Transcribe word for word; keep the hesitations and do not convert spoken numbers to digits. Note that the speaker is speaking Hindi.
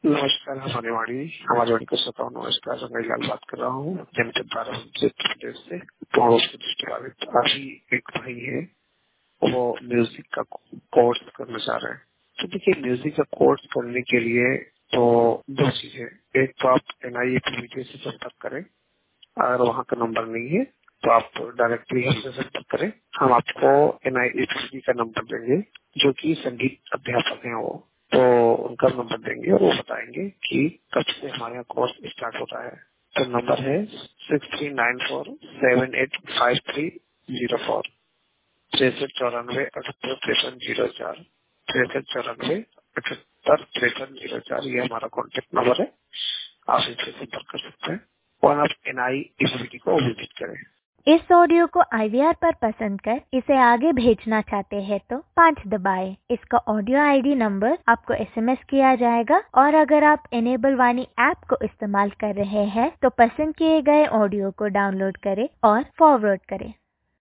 नमस्कार हमारे वाणी हमारे वाणी को श्रोताओं नमस्कार। मैं लाल बात कर रहा हूँ जनपद बारह उत्तर प्रदेश से। तो दृष्टि बाधित अभी एक भाई है, वो म्यूजिक का कोर्स करना चाह रहे हैं। तो देखिए, म्यूजिक का कोर्स करने के लिए तो दो चीजें, एक तो आप एन आई ए पी से संपर्क करें, अगर वहाँ का नंबर नहीं है तो आप डायरेक्टली हमसे संपर्क करें। हम आपको एन आई ए पी का नंबर देंगे, जो कि संगीत अध्यापक हैं वो, तो उनका नंबर देंगे और वो बताएंगे कि कब से हमारे यहाँ कोर्स स्टार्ट होता है। तो नंबर है six three nine four seven eight five three zero four तिरसठ चौरानवे अठहत्तर तिरपन जीरो चार तिरसठ चौरानवे अठहत्तर तिरपन जीरो चार ये हमारा कॉन्टेक्ट नंबर है। आप इनसे संपर्क कर सकते हैं और आप एन आई ए को विजिट करें। इस ऑडियो को आई वी आर पर पसंद कर इसे आगे भेजना चाहते हैं तो पाँच दबाएं। इसका ऑडियो आई डी नंबर आपको एस एम एस किया जाएगा और अगर आप इनेबल वाणी ऐप को इस्तेमाल कर रहे हैं तो पसंद किए गए ऑडियो को डाउनलोड करें और फॉरवर्ड करें।